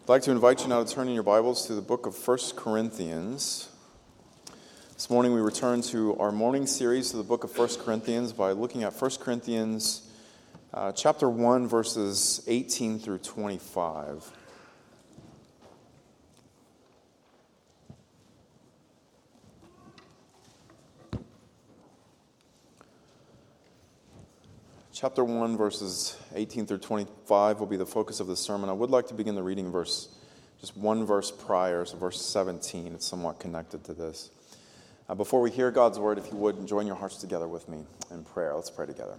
I'd like to invite you now to turn in your Bibles to the book of 1 Corinthians. This morning we return to our morning series to the book of 1 Corinthians by looking at 1 Corinthians chapter 1, verses 18 through 25. Chapter 1, verses 18 through 25 will be the focus of the sermon. I would like to begin the reading just one verse prior, so verse 17. It's somewhat connected to this. Before we hear God's word, if you would, join your hearts together with me in prayer. Let's pray together.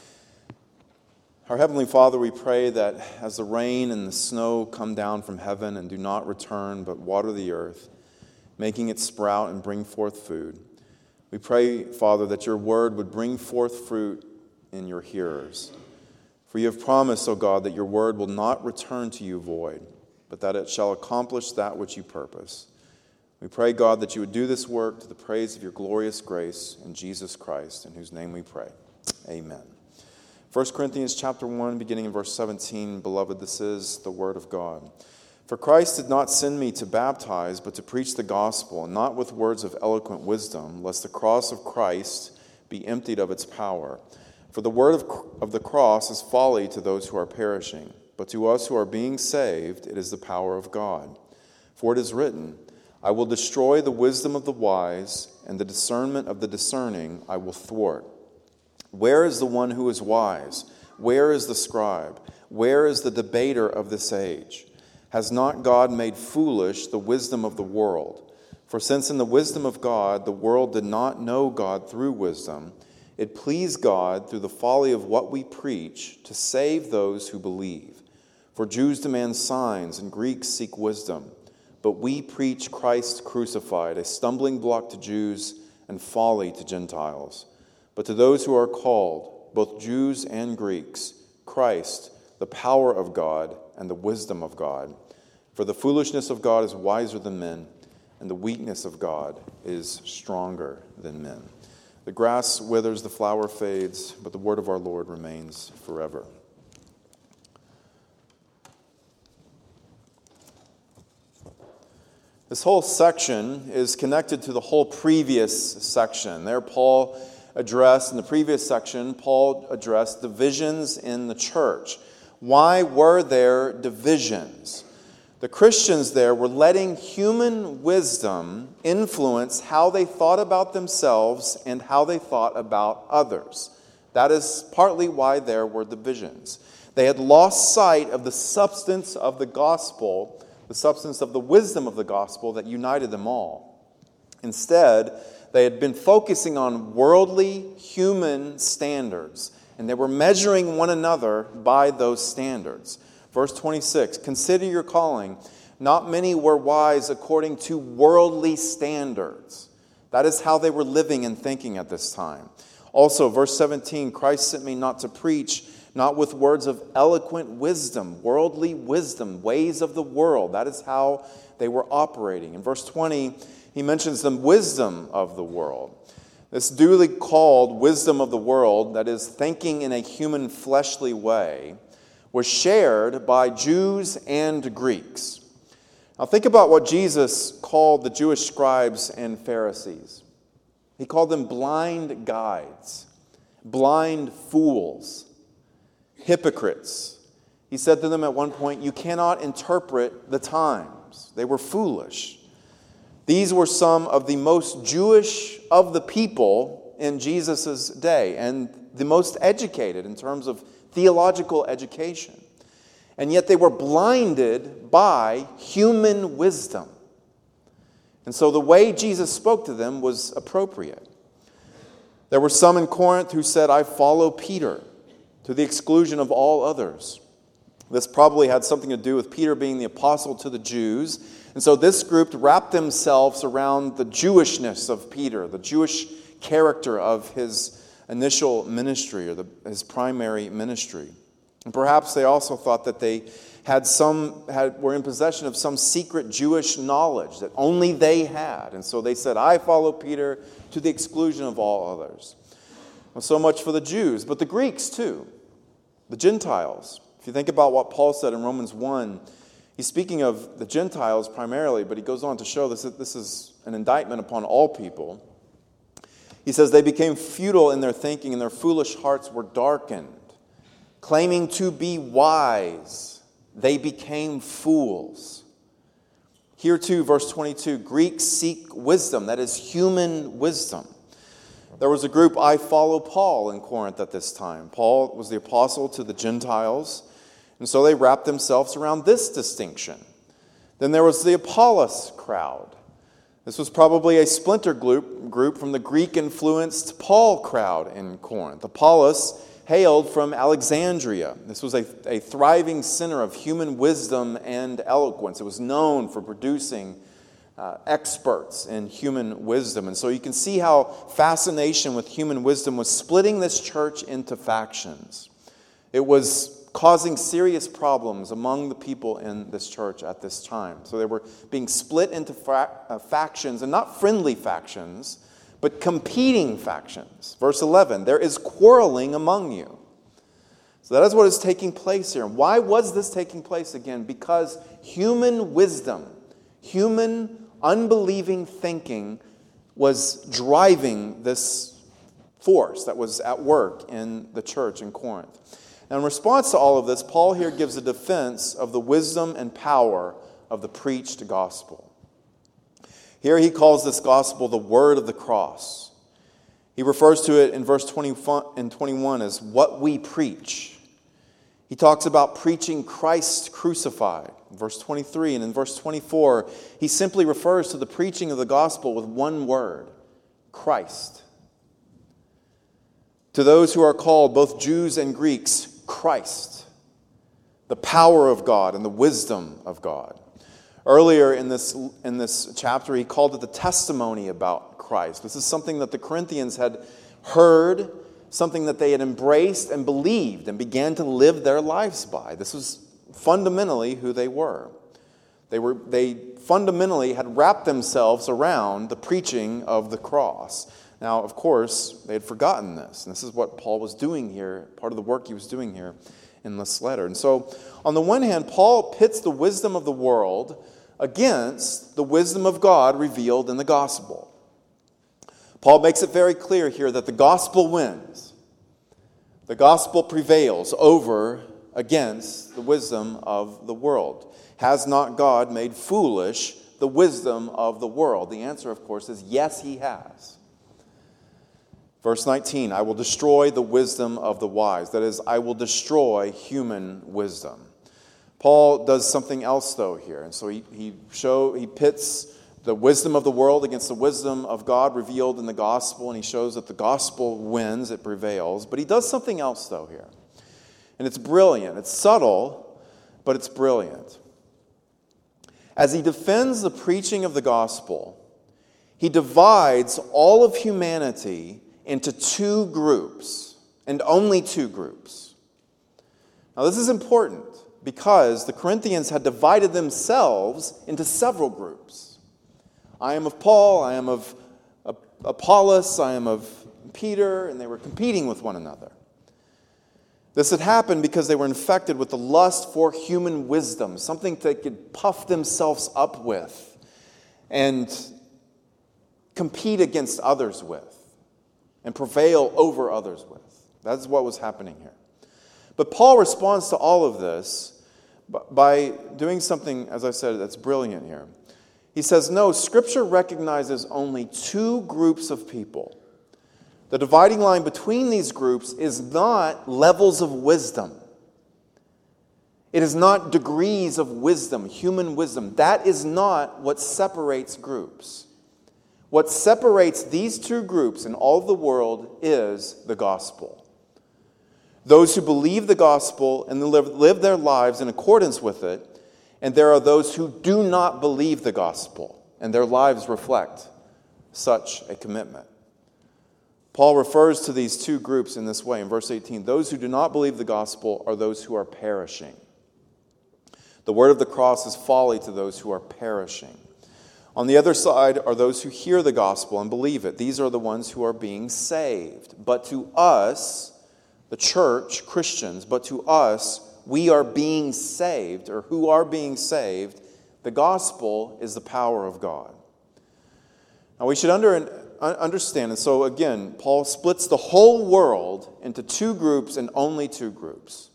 Our Heavenly Father, we pray that as the rain and the snow come down from heaven and do not return but water the earth, making it sprout and bring forth food, we pray, Father, that your word would bring forth fruit in your hearers. For you have promised, O God, that your word will not return to you void, but that it shall accomplish that which you purpose. We pray, God, that you would do this work to the praise of your glorious grace in Jesus Christ, in whose name we pray. Amen. 1 Corinthians chapter 1, beginning in verse 17, beloved, this is the word of God. For Christ did not send me to baptize, but to preach the gospel, and not with words of eloquent wisdom, lest the cross of Christ be emptied of its power. For the word of the cross is folly to those who are perishing, but to us who are being saved it is the power of God. For it is written, I will destroy the wisdom of the wise, and the discernment of the discerning I will thwart. Where is the one who is wise? Where is the scribe? Where is the debater of this age? Has not God made foolish the wisdom of the world? For since in the wisdom of God the world did not know God through wisdom, it pleased God, through the folly of what we preach, to save those who believe. For Jews demand signs, and Greeks seek wisdom. But we preach Christ crucified, a stumbling block to Jews and folly to Gentiles. But to those who are called, both Jews and Greeks, Christ, the power of God and the wisdom of God. For the foolishness of God is wiser than men, and the weakness of God is stronger than men. The grass withers, the flower fades, but the word of our Lord remains forever. This whole section is connected to the whole previous section. There, in the previous section, Paul addressed divisions in the church. Why were there divisions? The Christians there were letting human wisdom influence how they thought about themselves and how they thought about others. That is partly why there were divisions. They had lost sight of the substance of the gospel, the substance of the wisdom of the gospel that united them all. Instead, they had been focusing on worldly human standards, and they were measuring one another by those standards. Verse 26, consider your calling. Not many were wise according to worldly standards. That is how they were living and thinking at this time. Also, verse 17, Christ sent me not to preach, not with words of eloquent wisdom, worldly wisdom, ways of the world. That is how they were operating. In verse 20, he mentions the wisdom of the world. This duly called wisdom of the world, that is thinking in a human fleshly way, was shared by Jews and Greeks. Now think about what Jesus called the Jewish scribes and Pharisees. He called them blind guides, blind fools, hypocrites. He said to them at one point, you cannot interpret the times. They were foolish. These were some of the most Jewish of the people in Jesus' day and the most educated in terms of theological education. And yet they were blinded by human wisdom. And so the way Jesus spoke to them was appropriate. There were some in Corinth who said, I follow Peter, to the exclusion of all others. This probably had something to do with Peter being the apostle to the Jews. And so this group wrapped themselves around the Jewishness of Peter, the Jewish character of his initial ministry or his primary ministry. And perhaps they also thought that they were in possession of some secret Jewish knowledge that only they had. And so they said, I follow Peter to the exclusion of all others. Well, so much for the Jews, but the Greeks too, the Gentiles. If you think about what Paul said in Romans 1, He's speaking of the Gentiles primarily, but he goes on to show this is an indictment upon all people. He says, they became futile in their thinking, and their foolish hearts were darkened. Claiming to be wise, they became fools. Here too, verse 22, Greeks seek wisdom, that is human wisdom. There was a group, I follow Paul, in Corinth at this time. Paul was the apostle to the Gentiles, and so they wrapped themselves around this distinction. Then there was the Apollos crowd. This was probably a splinter group from the Greek-influenced Paul crowd in Corinth. Apollos hailed from Alexandria. This was a thriving center of human wisdom and eloquence. It was known for producing experts in human wisdom. And so you can see how fascination with human wisdom was splitting this church into factions. It was causing serious problems among the people in this church at this time. So they were being split into factions, and not friendly factions, but competing factions. Verse 11, there is quarreling among you. So that is what is taking place here. And why was this taking place again? Because human wisdom, human unbelieving thinking was driving this force that was at work in the church in Corinth. And in response to all of this, Paul here gives a defense of the wisdom and power of the preached gospel. Here he calls this gospel the word of the cross. He refers to it in verse 20 and 21 as what we preach. He talks about preaching Christ crucified, in verse 23. And in verse 24, he simply refers to the preaching of the gospel with one word, Christ. To those who are called, both Jews and Greeks, Christ, the power of God and the wisdom of God. Earlier in this chapter, he called it the testimony about Christ. This is something that the Corinthians had heard, something that they had embraced and believed and began to live their lives by. This was fundamentally who they were. They fundamentally had wrapped themselves around the preaching of the cross. Now, of course, they had forgotten this. And this is what Paul was doing here, part of the work he was doing here in this letter. And so, on the one hand, Paul pits the wisdom of the world against the wisdom of God revealed in the gospel. Paul makes it very clear here that the gospel wins. The gospel prevails over against the wisdom of the world. Has not God made foolish the wisdom of the world? The answer, of course, is yes, he has. Verse 19, I will destroy the wisdom of the wise. That is, I will destroy human wisdom. Paul does something else, though, here. And so he pits the wisdom of the world against the wisdom of God revealed in the gospel, and he shows that the gospel wins, it prevails. But he does something else, though, here. And it's brilliant. It's subtle, but it's brilliant. As he defends the preaching of the gospel, he divides all of humanity into two groups, and only two groups. Now, this is important because the Corinthians had divided themselves into several groups. I am of Paul, I am of Apollos, I am of Peter, and they were competing with one another. This had happened because they were infected with the lust for human wisdom, something they could puff themselves up with and compete against others with and prevail over others with. That's what was happening here. But Paul responds to all of this by doing something, as I said, that's brilliant here. He says, no, Scripture recognizes only two groups of people. The dividing line between these groups is not levels of wisdom. It is not degrees of wisdom, human wisdom. That is not what separates groups. What separates these two groups in all of the world is the gospel. Those who believe the gospel and live their lives in accordance with it, and there are those who do not believe the gospel, and their lives reflect such a commitment. Paul refers to these two groups in this way in verse 18. Those who do not believe the gospel are those who are perishing. The word of the cross is folly to those who are perishing. On the other side are those who hear the gospel and believe it. These are the ones who are being saved. But to us, the church, Christians, but to us, we are being saved, or who are being saved, the gospel is the power of God. Now we should understand, and so again, Paul splits the whole world into two groups and only two groups.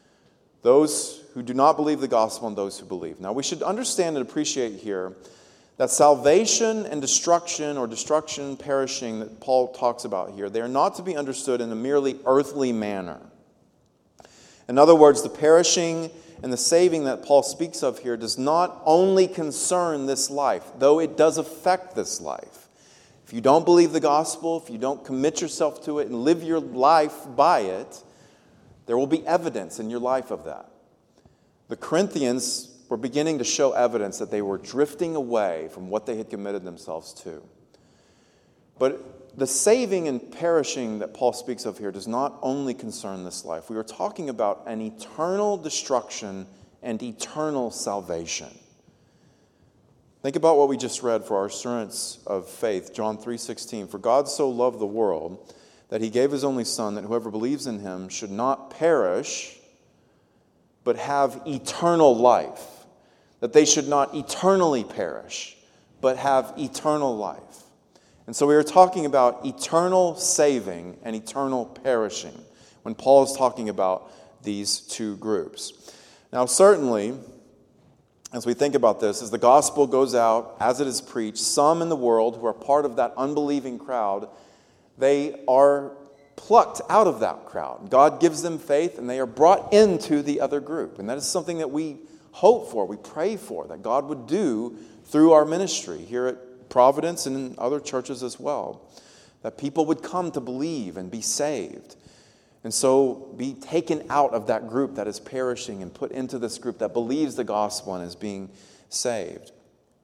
Those who do not believe the gospel and those who believe. Now we should understand and appreciate here that salvation and destruction, or destruction, perishing, that Paul talks about here, they are not to be understood in a merely earthly manner. In other words, the perishing and the saving that Paul speaks of here does not only concern this life, though it does affect this life. If you don't believe the gospel, if you don't commit yourself to it and live your life by it, there will be evidence in your life of that. The Corinthians were beginning to show evidence that they were drifting away from what they had committed themselves to. But the saving and perishing that Paul speaks of here does not only concern this life. We are talking about an eternal destruction and eternal salvation. Think about what we just read for our assurance of faith, John 3:16. For God so loved the world that he gave his only Son, that whoever believes in him should not perish, but have eternal life. That they should not eternally perish, but have eternal life. And so we are talking about eternal saving and eternal perishing when Paul is talking about these two groups. Now certainly, as we think about this, as the gospel goes out, as it is preached, some in the world who are part of that unbelieving crowd, they are plucked out of that crowd. God gives them faith and they are brought into the other group. And that is something that we hope for, we pray for, that God would do through our ministry here at Providence and in other churches as well. That people would come to believe and be saved. And so be taken out of that group that is perishing and put into this group that believes the gospel and is being saved.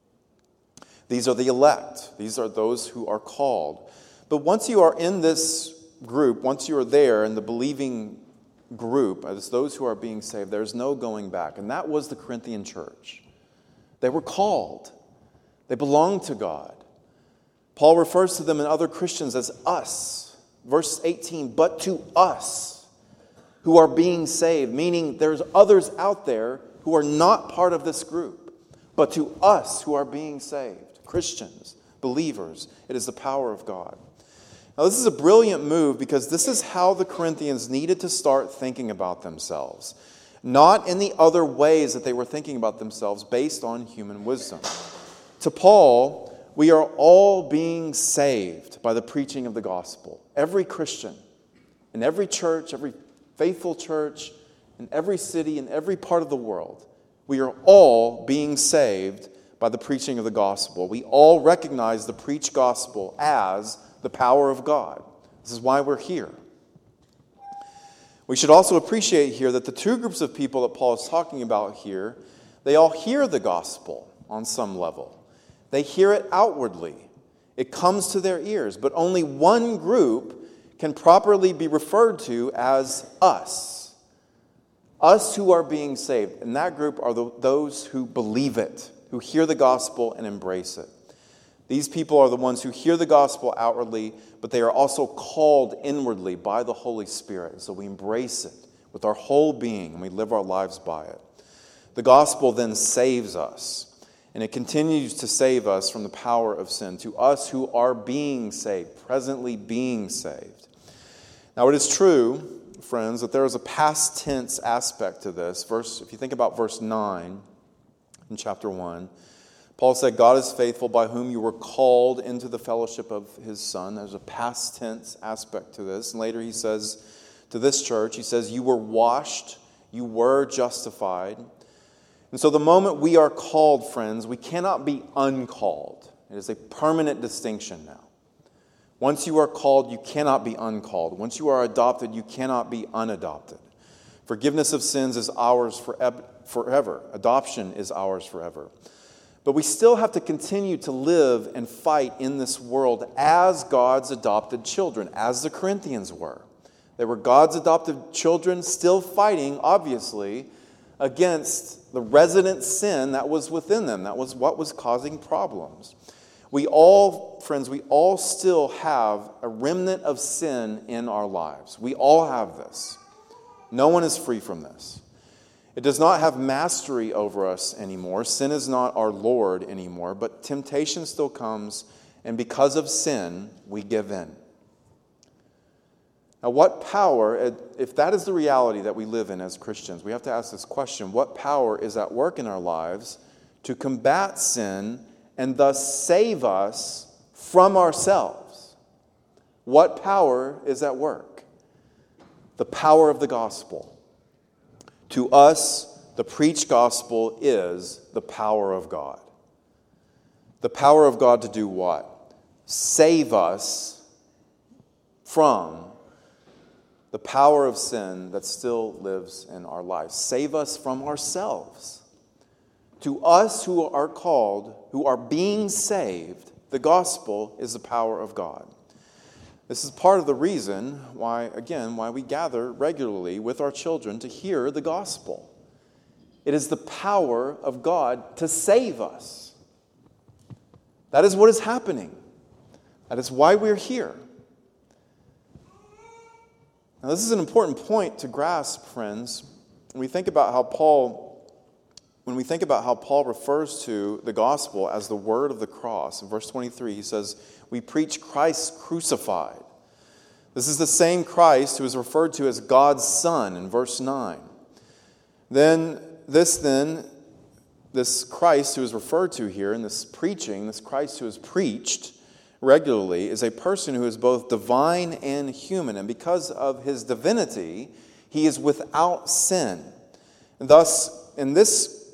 These are the elect. These are those who are called. But once you are in this group, once you are there in the believing group, as those who are being saved, there's no going back. And that was the Corinthian church. They were called. They belonged to God. Paul refers to them and other Christians as us. Verse 18, but to us who are being saved, meaning there's others out there who are not part of this group, but to us who are being saved, Christians, believers, it is the power of God. Now, this is a brilliant move because this is how the Corinthians needed to start thinking about themselves. Not in the other ways that they were thinking about themselves based on human wisdom. To Paul, we are all being saved by the preaching of the gospel. Every Christian, in every church, every faithful church, in every city, in every part of the world, we are all being saved by the preaching of the gospel. We all recognize the preached gospel as the power of God. This is why we're here. We should also appreciate here that the two groups of people that Paul is talking about here, they all hear the gospel on some level. They hear it outwardly. It comes to their ears. But only one group can properly be referred to as us. Us who are being saved. And that group are those who believe it, who hear the gospel and embrace it. These people are the ones who hear the gospel outwardly, but they are also called inwardly by the Holy Spirit. So we embrace it with our whole being and we live our lives by it. The gospel then saves us, and it continues to save us from the power of sin, to us who are being saved, presently being saved. Now it is true, friends, that there is a past tense aspect to this. If you think about verse 9 in chapter 1, Paul said, God is faithful, by whom you were called into the fellowship of his Son. There's a past tense aspect to this. And later he says to this church, he says, you were washed, you were justified. And so the moment we are called, friends, we cannot be uncalled. It is a permanent distinction now. Once you are called, you cannot be uncalled. Once you are adopted, you cannot be unadopted. Forgiveness of sins is ours forever. Adoption is ours forever. But we still have to continue to live and fight in this world as God's adopted children, as the Corinthians were. They were God's adopted children, still fighting, obviously, against the resident sin that was within them. That was what was causing problems. We all, friends, we all still have a remnant of sin in our lives. We all have this. No one is free from this. It does not have mastery over us anymore. Sin is not our Lord anymore, but temptation still comes, and because of sin, we give in. Now, what power, if that is the reality that we live in as Christians, we have to ask this question: what power is at work in our lives to combat sin and thus save us from ourselves? What power is at work? The power of the gospel. To us, the preached gospel is the power of God. The power of God to do what? Save us from the power of sin that still lives in our lives. Save us from ourselves. To us who are called, who are being saved, the gospel is the power of God. This is part of the reason why we gather regularly with our children to hear the gospel. It is the power of God to save us. That is what is happening. That is why we're here. Now, this is an important point to grasp, friends. When we think about how Paul refers to the gospel as the word of the cross, in verse 23, he says, "We preach Christ crucified." This is the same Christ who is referred to as God's Son in verse 9. This Christ who is referred to here in this preaching, this Christ who is preached regularly, is a person who is both divine and human. And because of his divinity, he is without sin. And thus, this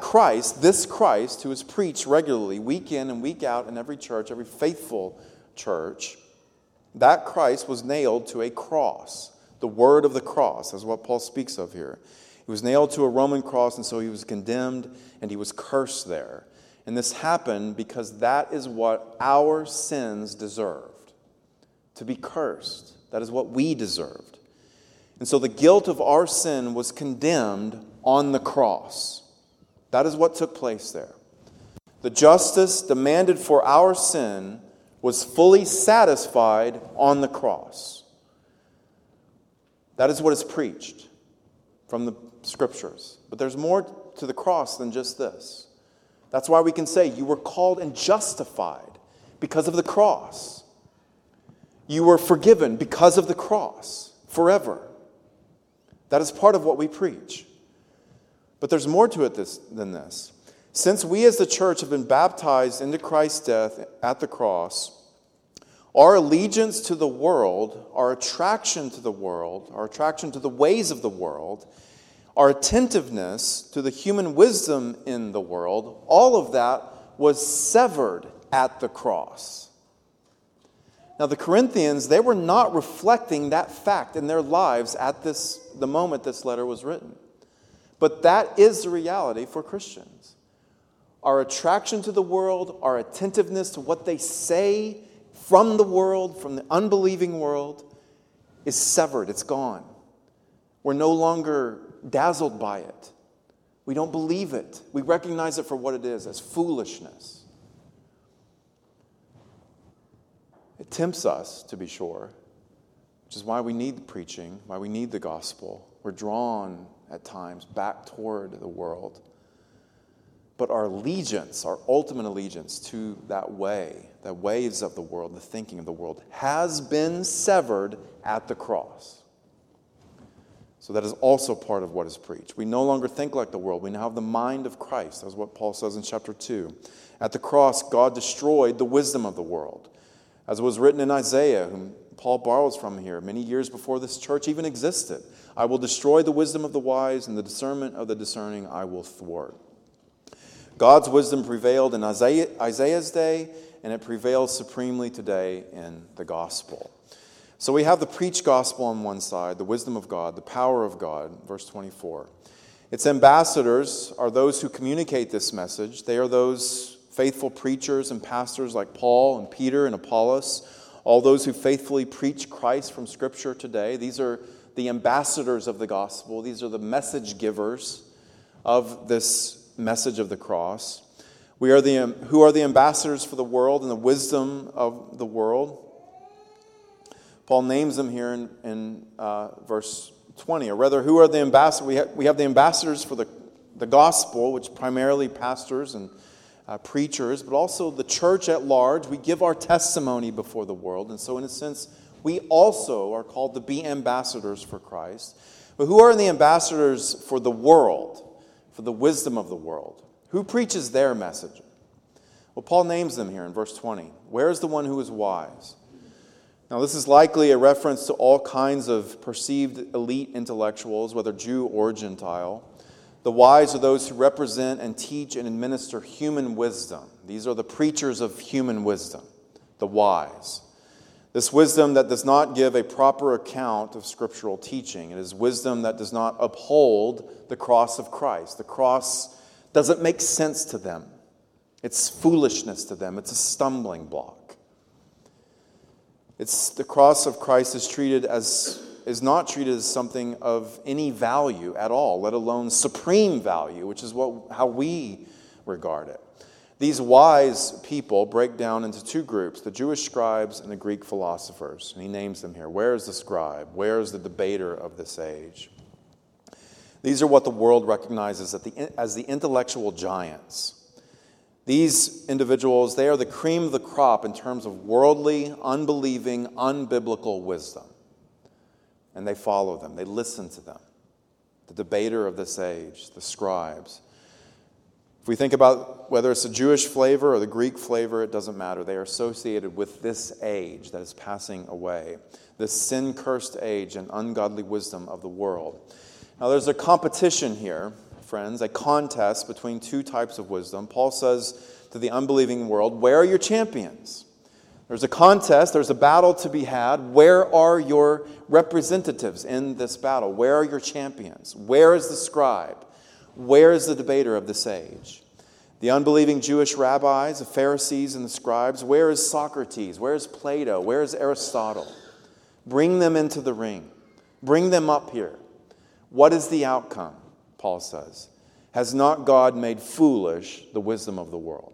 Christ who is preached regularly, week in and week out in every church, every faithful church, that Christ was nailed to a cross. The word of the cross is what Paul speaks of here. He was nailed to a Roman cross, and so he was condemned and he was cursed there. And this happened because that is what our sins deserved. To be cursed. That is what we deserved. And so the guilt of our sin was condemned on the cross. That is what took place there. The justice demanded for our sin was fully satisfied on the cross. That is what is preached from the Scriptures. But there's more to the cross than just this. That's why we can say you were called and justified because of the cross. You were forgiven because of the cross forever. That is part of what we preach. But there's more to it than this. Since we as the church have been baptized into Christ's death at the cross, our allegiance to the world, our attraction to the world, our attraction to the ways of the world, our attentiveness to the human wisdom in the world, all of that was severed at the cross. Now the Corinthians, they were not reflecting that fact in their lives at the moment this letter was written. But that is the reality for Christians. Our attraction to the world, our attentiveness to what they say from the world, from the unbelieving world, is severed. It's gone. We're no longer dazzled by it. We don't believe it. We recognize it for what it is, as foolishness. It tempts us, to be sure, which is why we need the preaching, why we need the gospel. We're drawn at times back toward the world. But our allegiance, our ultimate allegiance to that way, the ways of the world, the thinking of the world, has been severed at the cross. So that is also part of what is preached. We no longer think like the world. We now have the mind of Christ. That's what Paul says in chapter 2. At the cross, God destroyed the wisdom of the world. As it was written in Isaiah, whom Paul borrows from here, many years before this church even existed. I will destroy the wisdom of the wise, and the discernment of the discerning I will thwart. God's wisdom prevailed in Isaiah's day, and it prevails supremely today in the gospel. So we have the preached gospel on one side, the wisdom of God, the power of God, verse 24. Its ambassadors are those who communicate this message. They are those faithful preachers and pastors like Paul and Peter and Apollos, all those who faithfully preach Christ from Scripture today. These are the ambassadors of the gospel. These are the message givers of this message of the cross. Who are the ambassadors for the world and the wisdom of the world? Paul names them here in verse 20, or rather, who are the ambassadors? We have the ambassadors for the gospel, which primarily pastors and preachers, but also the church at large. We give our testimony before the world, and so in a sense, we also are called to be ambassadors for Christ. But who are the ambassadors for the world, for the wisdom of the world? Who preaches their message? Well, Paul names them here in verse 20. Where is the one who is wise? Now, this is likely a reference to all kinds of perceived elite intellectuals, whether Jew or Gentile. The wise are those who represent and teach and administer human wisdom. These are the preachers of human wisdom, the wise. This wisdom that does not give a proper account of scriptural teaching. It is wisdom that does not uphold the cross of Christ. The cross doesn't make sense to them. It's foolishness to them. It's a stumbling block. The cross of Christ is not treated as something of any value at all, let alone supreme value, which is how we regard it. These wise people break down into two groups, the Jewish scribes and the Greek philosophers. And he names them here. Where is the scribe? Where is the debater of this age? These are what the world recognizes as the intellectual giants. These individuals, they are the cream of the crop in terms of worldly, unbelieving, unbiblical wisdom. And they follow them. They listen to them. The debater of this age, the scribes. If we think about whether it's a Jewish flavor or the Greek flavor, it doesn't matter. They are associated with this age that is passing away, this sin-cursed age and ungodly wisdom of the world. Now, there's a competition here, friends, a contest between two types of wisdom. Paul says to the unbelieving world, where are your champions? There's a contest, there's a battle to be had. Where are your representatives in this battle? Where are your champions? Where is the scribe? Where is the debater of this age? The unbelieving Jewish rabbis, the Pharisees and the scribes, where is Socrates? Where is Plato? Where is Aristotle? Bring them into the ring. Bring them up here. What is the outcome? Paul says, has not God made foolish the wisdom of the world?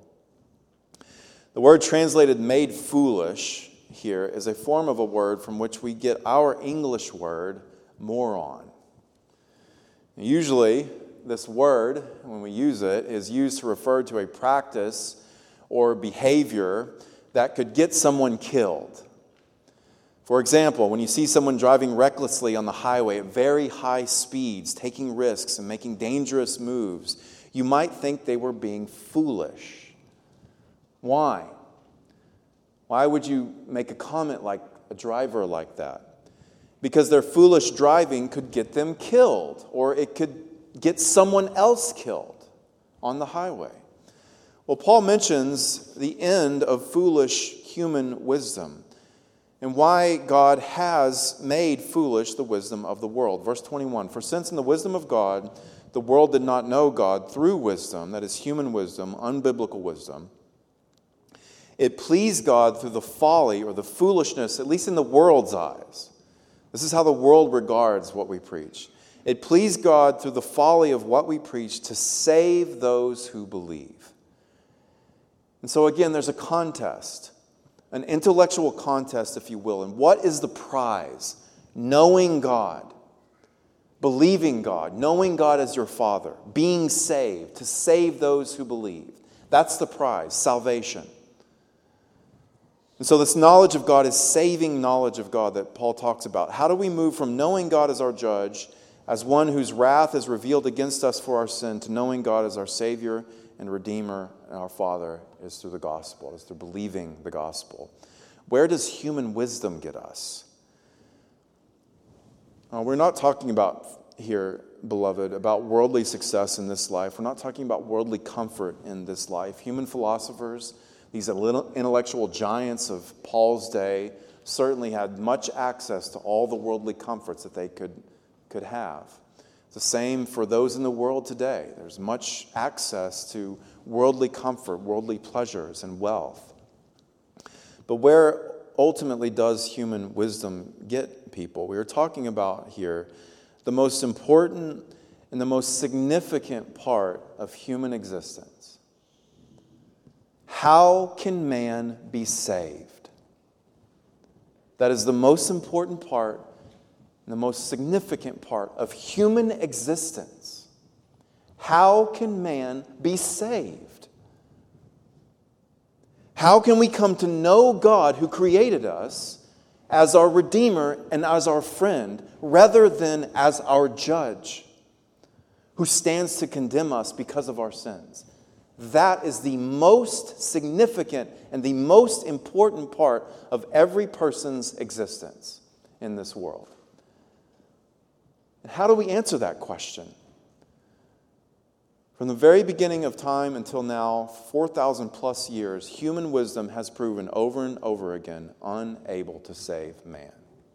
The word translated made foolish here is a form of a word from which we get our English word moron. Usually, this word, when we use it, is used to refer to a practice or behavior that could get someone killed. For example, when you see someone driving recklessly on the highway at very high speeds, taking risks and making dangerous moves, you might think they were being foolish. Why? Why would you make a comment like a driver like that? Because their foolish driving could get them killed, or it could get someone else killed on the highway. Well, Paul mentions the end of foolish human wisdom and why God has made foolish the wisdom of the world. Verse 21, for since in the wisdom of God, the world did not know God through wisdom, that is human wisdom, unbiblical wisdom, it pleased God through the folly or the foolishness, at least in the world's eyes. This is how the world regards what we preach. It pleased God through the folly of what we preach to save those who believe. And so again, there's a contest. An intellectual contest, if you will. And what is the prize? Knowing God, believing God, knowing God as your Father, being saved, to save those who believe. That's the prize, salvation. And so this knowledge of God is saving knowledge of God that Paul talks about. How do we move from knowing God as our judge, as one whose wrath is revealed against us for our sin, to knowing God as our Savior and Redeemer and our Father is through the gospel, is through believing the gospel. Where does human wisdom get us? We're not talking about here, beloved, about worldly success in this life. We're not talking about worldly comfort in this life. Human philosophers, these intellectual giants of Paul's day, certainly had much access to all the worldly comforts that they could have. It's the same for those in the world today. There's much access to worldly comfort, worldly pleasures, and wealth. But where ultimately does human wisdom get people? We are talking about here the most important and the most significant part of human existence. How can man be saved? That is the most important part and the most significant part of human existence. How can man be saved? How can we come to know God who created us as our Redeemer and as our friend, rather than as our judge who stands to condemn us because of our sins? That is the most significant and the most important part of every person's existence in this world. And how do we answer that question? From the very beginning of time until now, 4,000 plus years, human wisdom has proven over and over again unable to save man.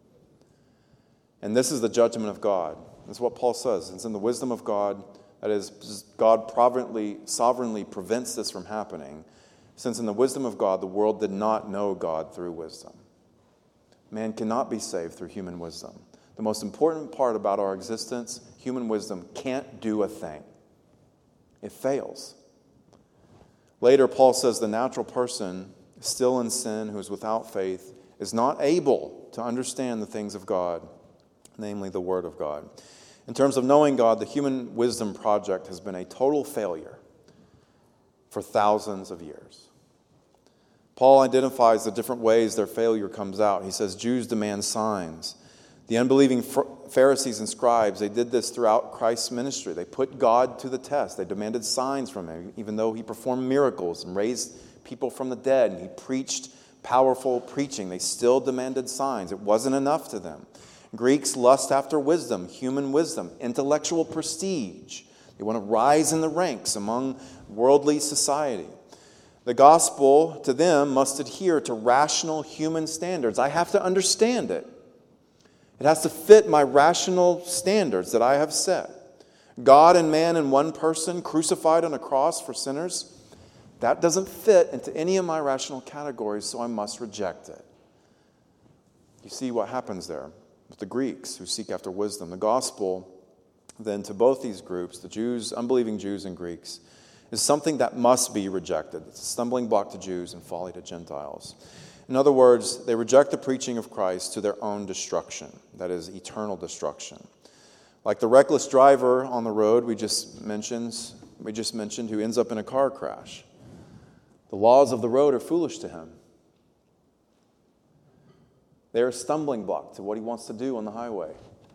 And this is the judgment of God. That's what Paul says. It's in the wisdom of God. That is, God sovereignly prevents this from happening, since in the wisdom of God, the world did not know God through wisdom. Man cannot be saved through human wisdom. The most important part about our existence, human wisdom can't do a thing. It fails. Later, Paul says the natural person, still in sin, who is without faith, is not able to understand the things of God, namely the Word of God. In terms of knowing God, the Human Wisdom Project has been a total failure for thousands of years. Paul identifies the different ways their failure comes out. He says Jews demand signs. The unbelieving Pharisees and scribes, they did this throughout Christ's ministry. They put God to the test. They demanded signs from him, even though he performed miracles and raised people from the dead, and he preached powerful preaching. They still demanded signs. It wasn't enough to them. Greeks lust after wisdom, human wisdom, intellectual prestige. They want to rise in the ranks among worldly society. The gospel to them must adhere to rational human standards. I have to understand it. It has to fit my rational standards that I have set. God and man in one person, crucified on a cross for sinners, that doesn't fit into any of my rational categories, so I must reject it. You see what happens there with the Greeks who seek after wisdom. The gospel, then, to both these groups, the Jews, unbelieving Jews and Greeks, is something that must be rejected. It's a stumbling block to Jews and folly to Gentiles. In other words, they reject the preaching of Christ to their own destruction, that is, eternal destruction. Like the reckless driver on the road we just mentioned who ends up in a car crash. The laws of the road are foolish to him. They're a stumbling block to what he wants to do on the highway.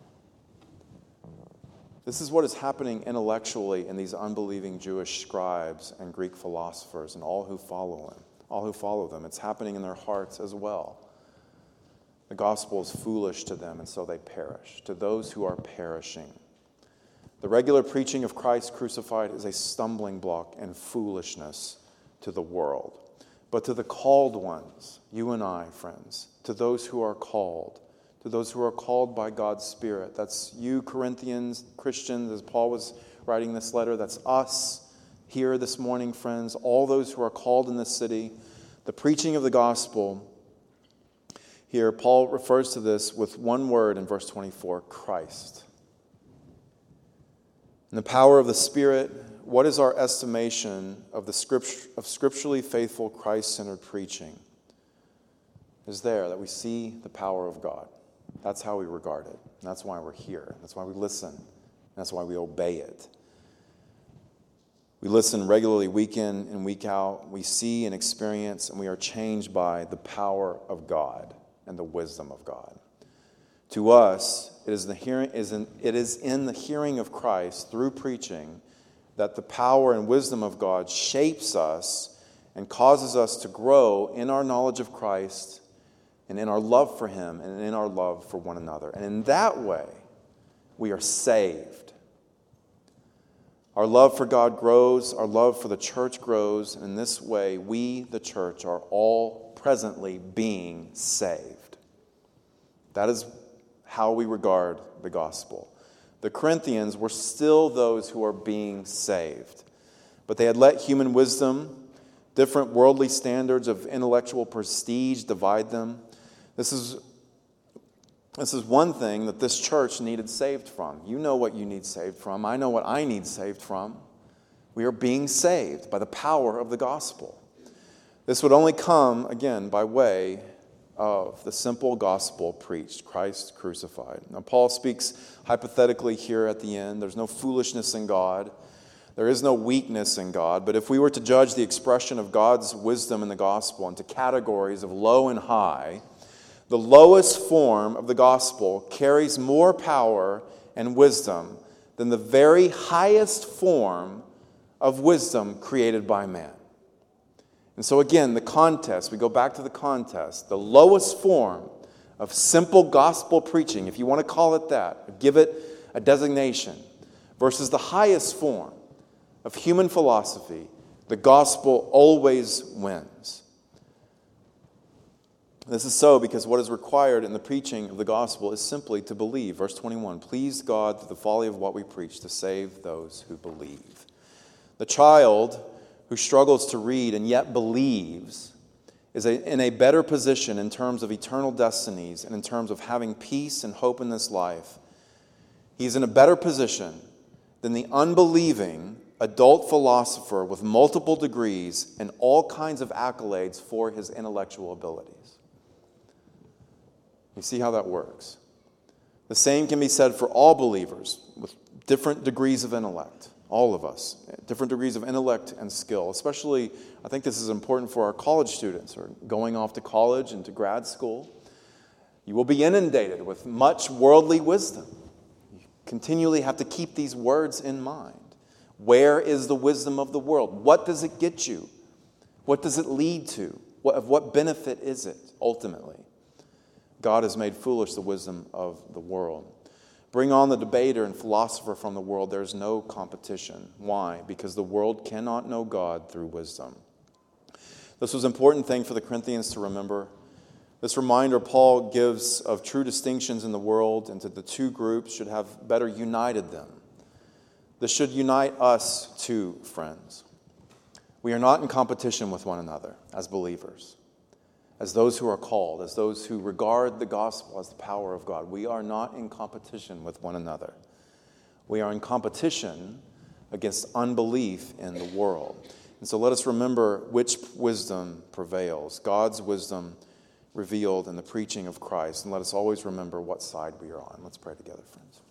This is what is happening intellectually in these unbelieving Jewish scribes and Greek philosophers and all who follow them. It's happening in their hearts as well. The gospel is foolish to them, and so they perish. To those who are perishing, the regular preaching of Christ crucified is a stumbling block and foolishness to the world. But to the called ones, you and I, friends, to those who are called by God's Spirit, that's you, Corinthians, Christians, as Paul was writing this letter, that's us here this morning, friends, all those who are called in this city, the preaching of the gospel. Here, Paul refers to this with one word in verse 24, Christ. In the power of the Spirit, what is our estimation of scripturally faithful, Christ-centered preaching? Is there that we see the power of God. That's how we regard it. And that's why we're here. That's why we listen. That's why we obey it. We listen regularly week in and week out. We see and experience, and we are changed by the power of God and the wisdom of God. To us, it is in the hearing of Christ through preaching that the power and wisdom of God shapes us and causes us to grow in our knowledge of Christ and in our love for Him and in our love for one another. And in that way, we are saved. Our love for God grows, our love for the church grows, and in this way, we, the church, are all presently being saved. That is how we regard the gospel. The Corinthians were still those who are being saved, but they had let human wisdom, different worldly standards of intellectual prestige divide them. This is one thing that this church needed saved from. You know what you need saved from. I know what I need saved from. We are being saved by the power of the gospel. This would only come, again, by way of the simple gospel preached, Christ crucified. Now, Paul speaks hypothetically here at the end. There's no foolishness in God. There is no weakness in God. But if we were to judge the expression of God's wisdom in the gospel into categories of low and high, the lowest form of the gospel carries more power and wisdom than the very highest form of wisdom created by man. And so again, the contest, we go back to the contest, the lowest form of simple gospel preaching, if you want to call it that, give it a designation, versus the highest form of human philosophy, the gospel always wins. This is so because what is required in the preaching of the gospel is simply to believe. Verse 21, please God through the folly of what we preach to save those who believe. The child who struggles to read and yet believes is in a better position in terms of eternal destinies and in terms of having peace and hope in this life. He's in a better position than the unbelieving adult philosopher with multiple degrees and all kinds of accolades for his intellectual abilities. You see how that works? The same can be said for all believers with different degrees of intellect. All of us, different degrees of intellect and skill. Especially, I think this is important for our college students who are going off to college and to grad school. You will be inundated with much worldly wisdom. You continually have to keep these words in mind. Where is the wisdom of the world? What does it get you? What does it lead to? Of what benefit is it, ultimately? God has made foolish the wisdom of the world. Bring on the debater and philosopher from the world. There's no competition. Why? Because the world cannot know God through wisdom. This was an important thing for the Corinthians to remember. This reminder Paul gives of true distinctions in the world and to the two groups should have better united them. This should unite us too, friends. We are not in competition with one another as believers. As those who are called, as those who regard the gospel as the power of God. We are not in competition with one another. We are in competition against unbelief in the world. And so let us remember which wisdom prevails. God's wisdom revealed in the preaching of Christ. And let us always remember what side we are on. Let's pray together, friends.